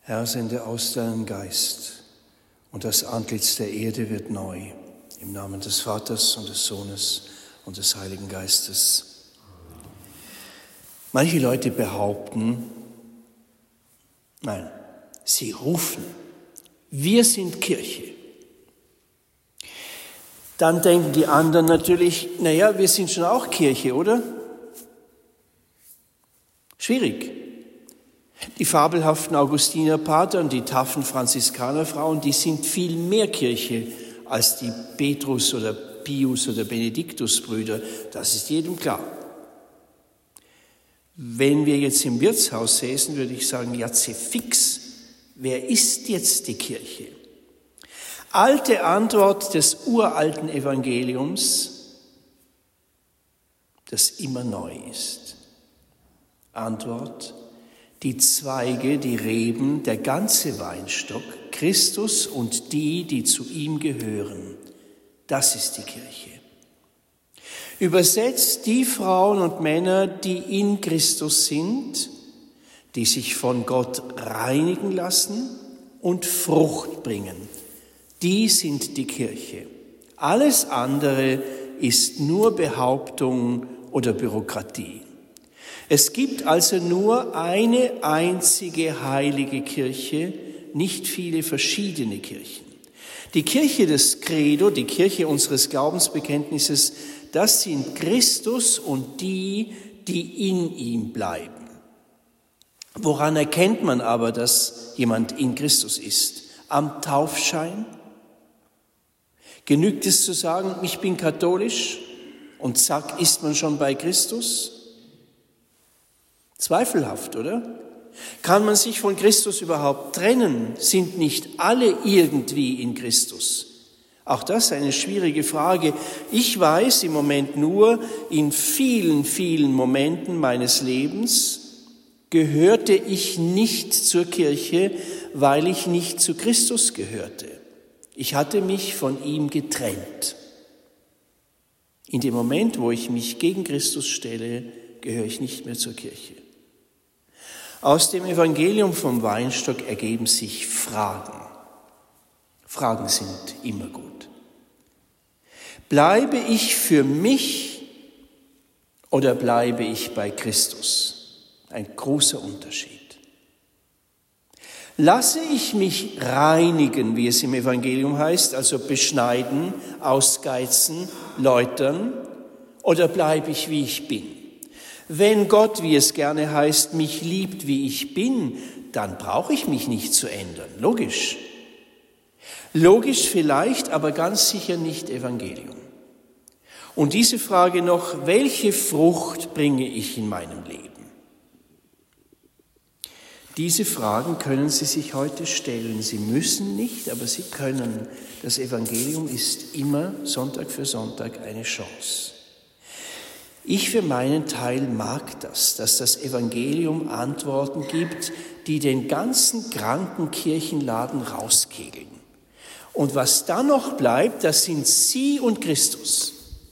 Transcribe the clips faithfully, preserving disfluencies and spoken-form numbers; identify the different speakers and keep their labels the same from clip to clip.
Speaker 1: Herr, sende aus deinen Geist, und das Antlitz der Erde wird neu. Im Namen des Vaters und des Sohnes und des Heiligen Geistes. Manche Leute behaupten, nein, sie rufen, wir sind Kirche. Dann denken die anderen natürlich, naja, wir sind schon auch Kirche, oder? Schwierig. Die fabelhaften Augustinerpater und die taffen Franziskanerfrauen, die sind viel mehr Kirche als die Petrus- oder Pius- oder Benediktusbrüder. Das ist jedem klar. Wenn wir jetzt im Wirtshaus säßen, würde ich sagen, ja, fix, wer ist jetzt die Kirche? Alte Antwort des uralten Evangeliums, das immer neu ist. Antwort: Die Zweige, die Reben, der ganze Weinstock, Christus und die, die zu ihm gehören. Das ist die Kirche. Übersetzt die Frauen und Männer, die in Christus sind, die sich von Gott reinigen lassen und Frucht bringen. Die sind die Kirche. Alles andere ist nur Behauptung oder Bürokratie. Es gibt also nur eine einzige heilige Kirche, nicht viele verschiedene Kirchen. Die Kirche des Credo, die Kirche unseres Glaubensbekenntnisses, das sind Christus und die, die in ihm bleiben. Woran erkennt man aber, dass jemand in Christus ist? Am Taufschein? Genügt es zu sagen, ich bin katholisch und zack, ist man schon bei Christus? Zweifelhaft, oder? Kann man sich von Christus überhaupt trennen? Sind nicht alle irgendwie in Christus? Auch das ist eine schwierige Frage. Ich weiß im Moment nur, in vielen, vielen Momenten meines Lebens gehörte ich nicht zur Kirche, weil ich nicht zu Christus gehörte. Ich hatte mich von ihm getrennt. In dem Moment, wo ich mich gegen Christus stelle, gehöre ich nicht mehr zur Kirche. Aus dem Evangelium vom Weinstock ergeben sich Fragen. Fragen sind immer gut. Bleibe ich für mich oder bleibe ich bei Christus? Ein großer Unterschied. Lasse ich mich reinigen, wie es im Evangelium heißt, also beschneiden, ausgeizen, läutern, oder bleibe ich, wie ich bin? Wenn Gott, wie es gerne heißt, mich liebt, wie ich bin, dann brauche ich mich nicht zu ändern. Logisch. Logisch vielleicht, aber ganz sicher nicht Evangelium. Und diese Frage noch, welche Frucht bringe ich in meinem Leben? Diese Fragen können Sie sich heute stellen. Sie müssen nicht, aber Sie können. Das Evangelium ist immer Sonntag für Sonntag eine Chance. Ich für meinen Teil mag das, dass das Evangelium Antworten gibt, die den ganzen kranken Kirchenladen rauskegeln. Und was dann noch bleibt, das sind Sie und Christus.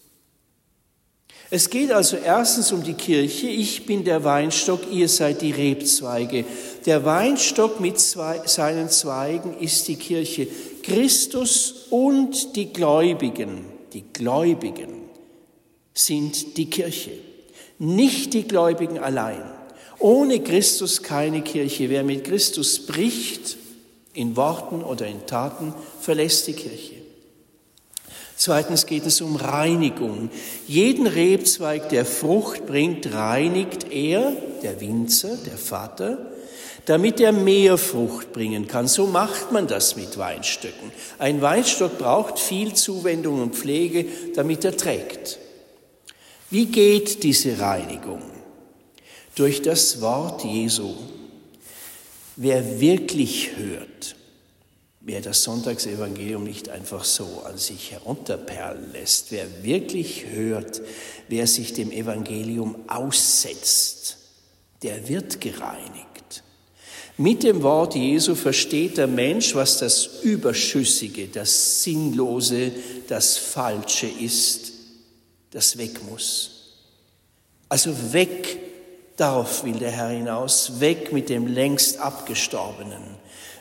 Speaker 1: Es geht also erstens um die Kirche. Ich bin der Weinstock, ihr seid die Rebzweige. Der Weinstock mit zwei, seinen Zweigen ist die Kirche. Christus und die Gläubigen, die Gläubigen sind die Kirche, nicht die Gläubigen allein. Ohne Christus keine Kirche. Wer mit Christus bricht, in Worten oder in Taten, verlässt die Kirche. Zweitens geht es um Reinigung. Jeden Rebzweig, der Frucht bringt, reinigt er, der Winzer, der Vater, damit er mehr Frucht bringen kann. So macht man das mit Weinstöcken. Ein Weinstock braucht viel Zuwendung und Pflege, damit er trägt. Wie geht diese Reinigung? Durch das Wort Jesu. Wer wirklich hört, wer das Sonntagsevangelium nicht einfach so an sich herunterperlen lässt, wer wirklich hört, wer sich dem Evangelium aussetzt, der wird gereinigt. Mit dem Wort Jesu versteht der Mensch, was das Überschüssige, das Sinnlose, das Falsche ist, das weg muss. Also weg, darauf will der Herr hinaus, weg mit dem längst Abgestorbenen.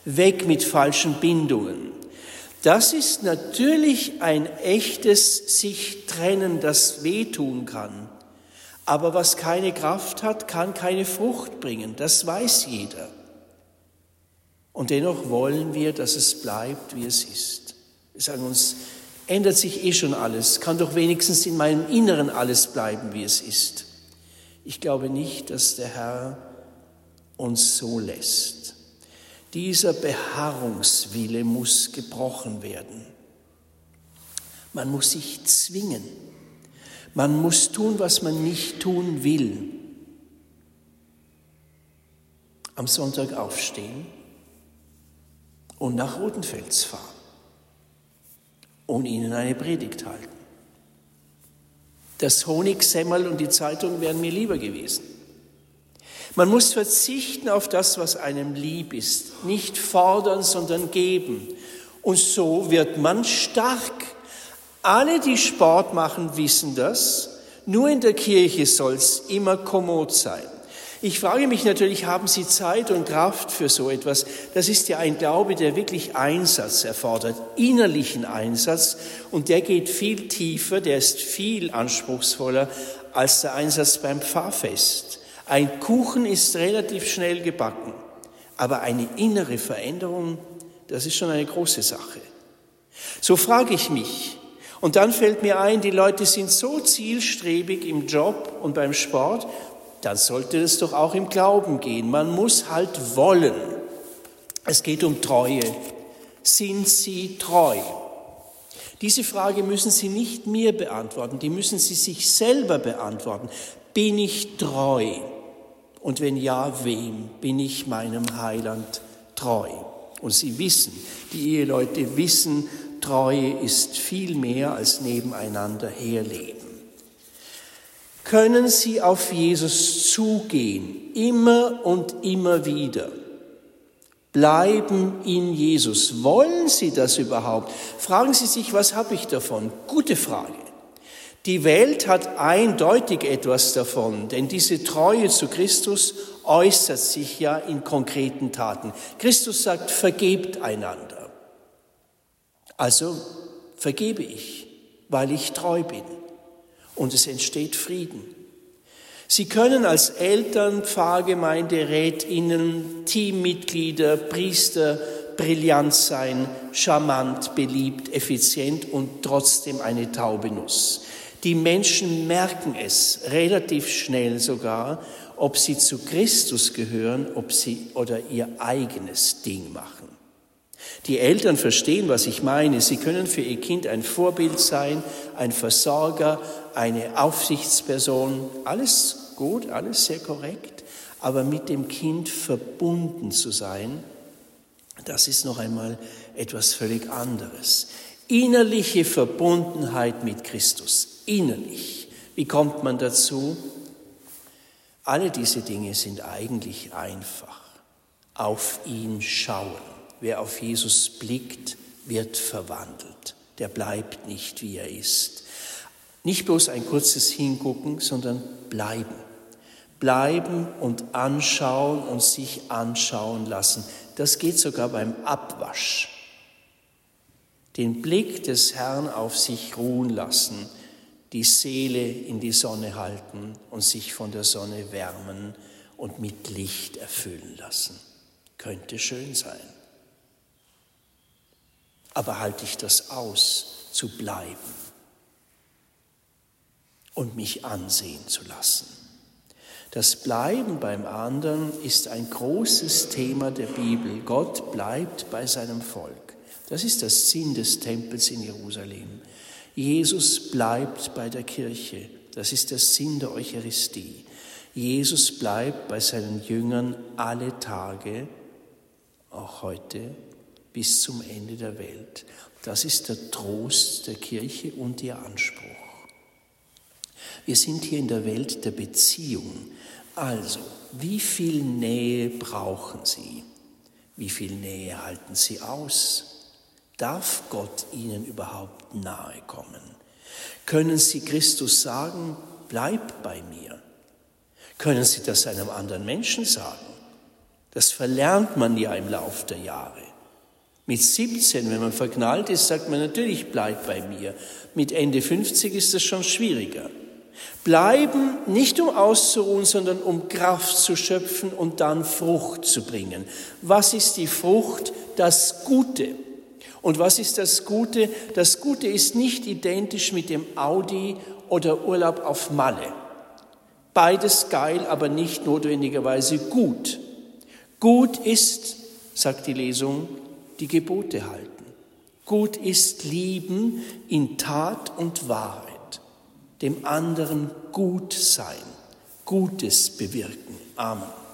Speaker 1: weg mit falschen Bindungen. Das ist natürlich ein echtes sich trennen, das wehtun kann. Aber was keine Kraft hat, kann keine Frucht bringen. Das weiß jeder. Und dennoch wollen wir, dass es bleibt, wie es ist. Wir sagen uns, ändert sich eh schon alles, kann doch wenigstens in meinem Inneren alles bleiben, wie es ist. Ich glaube nicht, dass der Herr uns so lässt. Dieser Beharrungswille muss gebrochen werden. Man muss sich zwingen. Man muss tun, was man nicht tun will. Am Sonntag aufstehen und nach Rotenfels fahren und ihnen eine Predigt halten. Das Honigsemmerl und die Zeitung wären mir lieber gewesen. Man muss verzichten auf das, was einem lieb ist. Nicht fordern, sondern geben. Und so wird man stark. Alle, die Sport machen, wissen das. Nur in der Kirche soll es immer kommod sein. Ich frage mich natürlich, haben Sie Zeit und Kraft für so etwas? Das ist ja ein Glaube, der wirklich Einsatz erfordert, innerlichen Einsatz. Und der geht viel tiefer, der ist viel anspruchsvoller als der Einsatz beim Pfarrfest. Ein Kuchen ist relativ schnell gebacken, aber eine innere Veränderung, das ist schon eine große Sache. So frage ich mich, und dann fällt mir ein, die Leute sind so zielstrebig im Job und beim Sport, dann sollte es doch auch im Glauben gehen. Man muss halt wollen. Es geht um Treue. Sind Sie treu? Diese Frage müssen Sie nicht mir beantworten, die müssen Sie sich selber beantworten. Bin ich treu? Und wenn ja, wem bin ich meinem Heiland treu? Und Sie wissen, die Eheleute wissen, Treue ist viel mehr als nebeneinander herleben. Können Sie auf Jesus zugehen, immer und immer wieder? Bleiben in Jesus. Wollen Sie das überhaupt? Fragen Sie sich, was habe ich davon? Gute Frage. Die Welt hat eindeutig etwas davon, denn diese Treue zu Christus äußert sich ja in konkreten Taten. Christus sagt, vergebt einander. Also vergebe ich, weil ich treu bin. Und es entsteht Frieden. Sie können als Eltern, Pfarrgemeinde, Rätinnen, Teammitglieder, Priester brillant sein, charmant, beliebt, effizient und trotzdem eine taube Nuss. Die Menschen merken es relativ schnell sogar, ob sie zu Christus gehören, ob sie oder ihr eigenes Ding machen. Die Eltern verstehen, was ich meine. Sie können für ihr Kind ein Vorbild sein, ein Versorger, eine Aufsichtsperson. Alles gut, alles sehr korrekt. Aber mit dem Kind verbunden zu sein, das ist noch einmal etwas völlig anderes. Innerliche Verbundenheit mit Christus. Innerlich. Wie kommt man dazu? Alle diese Dinge sind eigentlich einfach. Auf ihn schauen. Wer auf Jesus blickt, wird verwandelt. Der bleibt nicht, wie er ist. Nicht bloß ein kurzes Hingucken, sondern bleiben. Bleiben und anschauen und sich anschauen lassen. Das geht sogar beim Abwasch. Den Blick des Herrn auf sich ruhen lassen, die Seele in die Sonne halten und sich von der Sonne wärmen und mit Licht erfüllen lassen. Könnte schön sein. Aber halte ich das aus, zu bleiben und mich ansehen zu lassen? Das Bleiben beim anderen ist ein großes Thema der Bibel. Gott bleibt bei seinem Volk. Das ist der Sinn des Tempels in Jerusalem. Jesus bleibt bei der Kirche. Das ist der Sinn der Eucharistie. Jesus bleibt bei seinen Jüngern alle Tage, auch heute, bis zum Ende der Welt. Das ist der Trost der Kirche und ihr Anspruch. Wir sind hier in der Welt der Beziehung. Also, wie viel Nähe brauchen Sie? Wie viel Nähe halten Sie aus? Darf Gott Ihnen überhaupt nahe kommen? Können Sie Christus sagen, bleib bei mir? Können Sie das einem anderen Menschen sagen? Das verlernt man ja im Lauf der Jahre. Mit siebzehn, wenn man verknallt ist, sagt man natürlich, bleib bei mir. Mit Ende fünfzig ist das schon schwieriger. Bleiben nicht um auszuruhen, sondern um Kraft zu schöpfen und dann Frucht zu bringen. Was ist die Frucht? Das Gute. Und was ist das Gute? Das Gute ist nicht identisch mit dem Audi oder Urlaub auf Malle. Beides geil, aber nicht notwendigerweise gut. Gut ist, sagt die Lesung, die Gebote halten. Gut ist lieben in Tat und Wahrheit, dem anderen gut sein, Gutes bewirken. Amen.